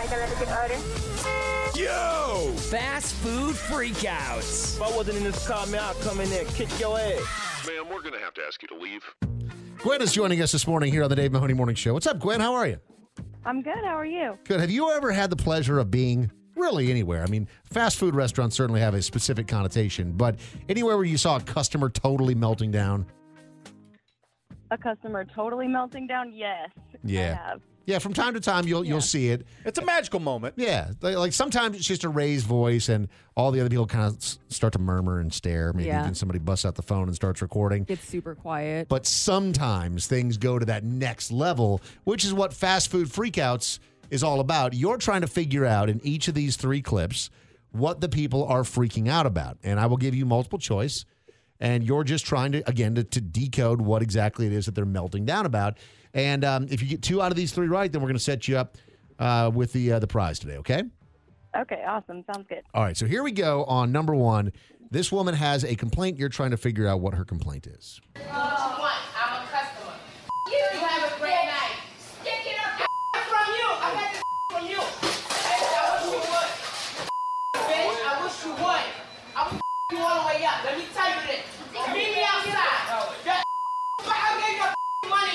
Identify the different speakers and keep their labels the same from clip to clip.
Speaker 1: I can let a good order.
Speaker 2: Yo! Fast food freakouts.
Speaker 3: If I wasn't in this car, man, I'd come in there and kick your ass.
Speaker 4: Ma'am, we're going to have to ask you to leave.
Speaker 5: Gwen is joining us this morning here on the Dave Mahoney Morning Show. What's up, Gwen? How are you?
Speaker 1: I'm good. How are you?
Speaker 5: Good. Have you ever had the pleasure of being really anywhere? I mean, fast food restaurants certainly have a specific connotation, but anywhere where you saw a customer totally melting down?
Speaker 1: A customer totally melting down? Yes.
Speaker 5: Yeah.
Speaker 1: I have.
Speaker 5: Yeah, from time to time you'll see it.
Speaker 6: It's a magical moment.
Speaker 5: Yeah, like sometimes it's just a raised voice and all the other people kind of start to murmur and stare. Maybe even somebody busts out the phone and starts recording.
Speaker 7: It's super quiet.
Speaker 5: But sometimes things go to that next level, which is what fast food freakouts is all about. You're trying to figure out in each of these 3 clips what the people are freaking out about. And I will give you multiple choice. And you're just trying to, again, to decode what exactly it is that they're melting down about. And if you get 2 out of these 3 right, then we're going to set you up with the prize today, okay?
Speaker 1: Okay, awesome. Sounds good.
Speaker 5: All right, so here we go on number 1. This woman has a complaint. You're trying to figure out what her complaint is.
Speaker 8: I'm a customer. You have a great night. Stick it up from you. I got this from you. Hey, I wish you would. Bitch, I wish you would. I will you all the way up. Let me tell you this. Meet me outside. That I'll give you money.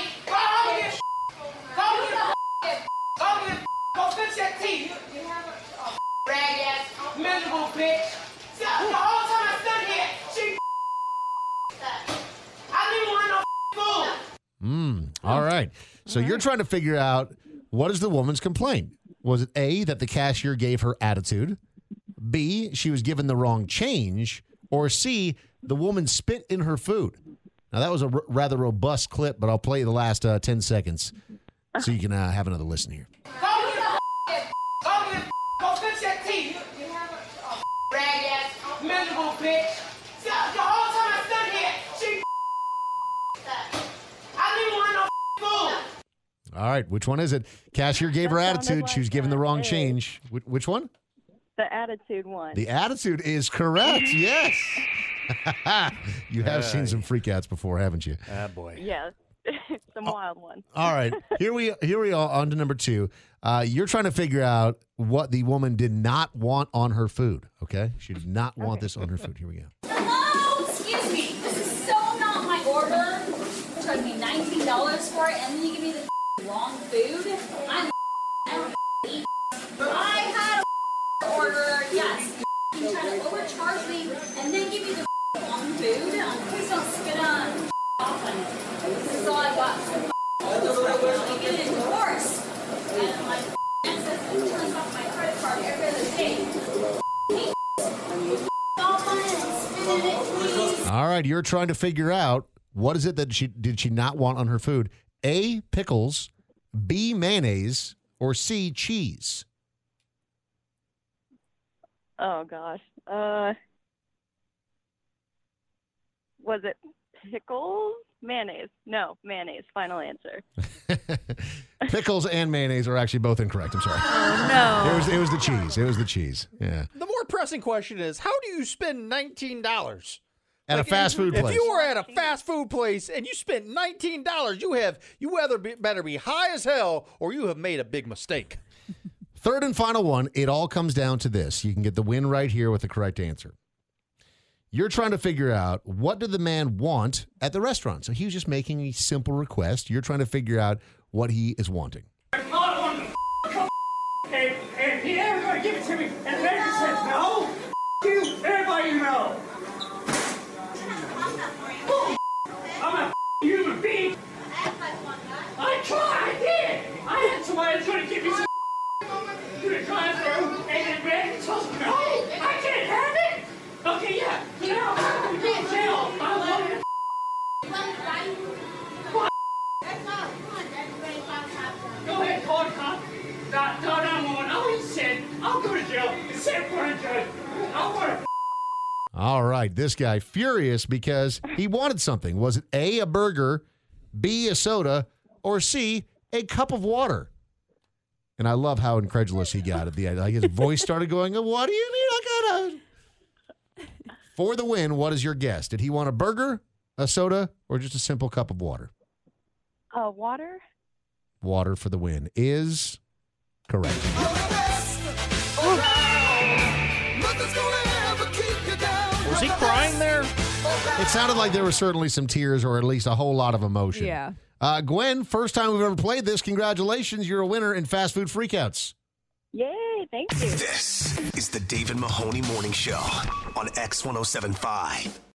Speaker 8: Go fix your teeth. You have a rag ass, miserable bitch. See, the whole time I stood here, she I didn't want no food.
Speaker 5: All right. So you're trying to figure out what is the woman's complaint. Was it A, that the cashier gave her attitude? B, she was given the wrong change? Or C, the woman spit in her food? Now, that was a rather robust clip, but I'll play the last 10 seconds so you can have another listen here.
Speaker 8: Go fix your teeth. You have a rag ass, miserable bitch. See, the whole time I stood here, she I didn't want no food.
Speaker 5: All right. Which one is it? Cashier gave her attitude. She was given the wrong change. Which one?
Speaker 1: The attitude one.
Speaker 5: The attitude is correct. Yes. You have seen some freakouts before, haven't you?
Speaker 6: Ah, boy.
Speaker 1: Yes. Some wild ones.
Speaker 5: All right. Here we are on to number 2. You're trying to figure out what the woman did not want on her food. Okay? She did not want this on her food. Here we go.
Speaker 9: Hello? Excuse me. This is so not my order. You charge me $19 for it, and then you give me the wrong food. I'm eat. I had a order. Yes. You try to overcharge me, and then give me the wrong food. Please don't spit on off on it. This is all I got. You get it endorsed. And my ancestor turns off my credit card every other day.
Speaker 5: All right, you're trying to figure out what is it that did she not want on her food? A, pickles, B, mayonnaise, or C, cheese?
Speaker 1: Oh, gosh. Was it pickles? Mayonnaise. No, mayonnaise. Final answer.
Speaker 5: Pickles and mayonnaise are actually both incorrect. I'm sorry.
Speaker 7: Oh, no.
Speaker 5: It was the cheese. It was the cheese. Yeah.
Speaker 6: The more pressing question is, how do you spend $19?
Speaker 5: At a fast food place.
Speaker 6: If you were at a fast food place and you spent $19, you better be high as hell or you have made a big mistake.
Speaker 5: Third and final one, it all comes down to this. You can get the win right here with the correct answer. You're trying to figure out what did the man want at the restaurant. So he was just making a simple request. You're trying to figure out what he is wanting.
Speaker 10: And he never going to give it to me. And the manager says, no, you, everybody you know. I'm a human being. I tried, I did. I had somebody that's going to give me some to the drive-thru, and the manager tells me, no, I can't have it. Okay, yeah. Now I'm going to go to jail. I love it. Go ahead, call the cop. Not 911. Oh, he said, I'll go to jail. He said, for a judge. I want to.
Speaker 5: All right, this guy furious because he wanted something. Was it A, a burger, B, a soda, or C, a cup of water? And I love how incredulous he got at the end. Like his voice started going, what do you mean I gotta? For the win, what is your guess? Did he want a burger, a soda, or just a simple cup of water?
Speaker 1: Water?
Speaker 5: Water for the win is Correct.
Speaker 6: Was he crying there?
Speaker 5: It sounded like there were certainly some tears or at least a whole lot of emotion.
Speaker 7: Yeah.
Speaker 5: Gwen, first time we've ever played this. Congratulations. You're a winner in Fast Food Freakouts.
Speaker 1: Yay, thank you.
Speaker 2: This is the David Mahoney Morning Show on X1075.